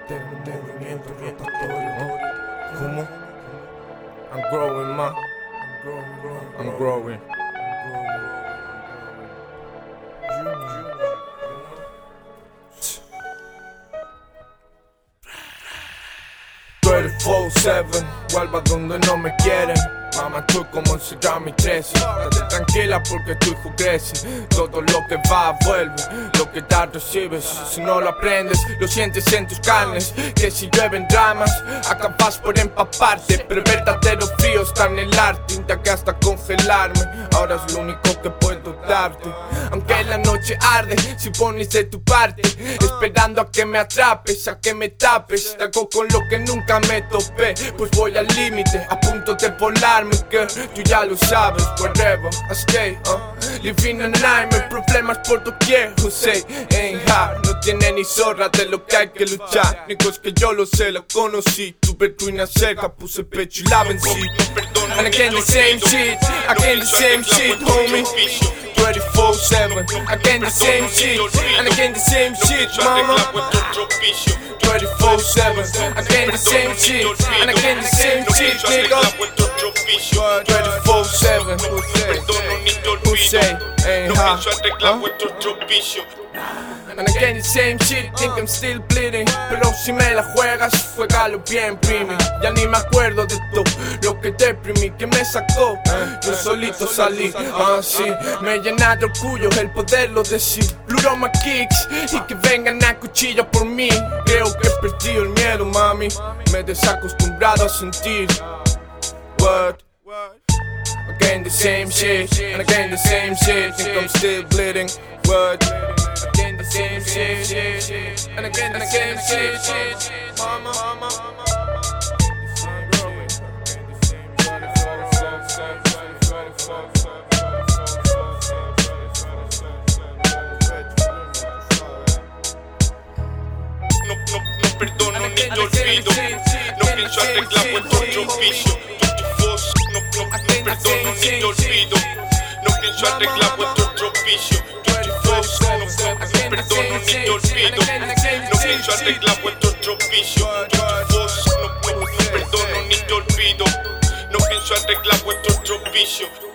movimiento rotatorio. ¿Cómo? I'm growing, man. I'm growing. 24/7, vuelvo a donde no me quieren. Mamá, estoy como encerrado mi 13. Estate tranquila porque tu hijo crece. Todo lo que va vuelve, lo que das recibes. Si no lo aprendes, lo sientes en tus carnes. Que si llueven dramas, acabas por empaparte. Pero el verdadero frío está en el arte. Intenta hasta congelarme, ahora es lo único que puedo darte. Aunque la noche arde, si pones de tu parte, esperando a que me atrapes, a que me tapes. Te hago con lo que nunca me topé, pues voy al límite, a punto de volarme, girl. Tú ya lo sabes, wherever I stay, living a nightmare, problemas por doquier. José ain't hard, no tiene ni zorra de lo que hay que luchar. Ni es que yo lo sé, lo conocí. Tuve ruina cerca, puse pecho y la vencí. And again the same shit, again the same shit, homie. 24/7, again the same shit, and again the same shit, mama. 24/7, again the same shit, and again the same shit, nigga. 24/7, who say, ain't hot, and again the same shit, think I'm still bleeding. Pero si me la juegas, juégalo bien, primi. Ya ni me acuerdo de todo lo que deprimí, que me sacó. Yo solito salí, así me llena de orgullo el poderlo decir. Pluro my kicks y que vengan a cuchillo por mí. Creo que he perdido el miedo, mami. Me he desacostumbrado a sentir. What? Again the same shit, and again the same shit. Think I'm still bleeding. What? Again the same shit, and again the same shit, mama. No perdono ni te olvido. No pienso arreglar vuestro tropicio. No perdono ni te olvido. No pienso arreglar vuestro tropicio. No perdono ni te olvido. No pienso arreglar vuestro tropicio. No perdono ni te olvido. No pienso arreglar vuestro tropicio.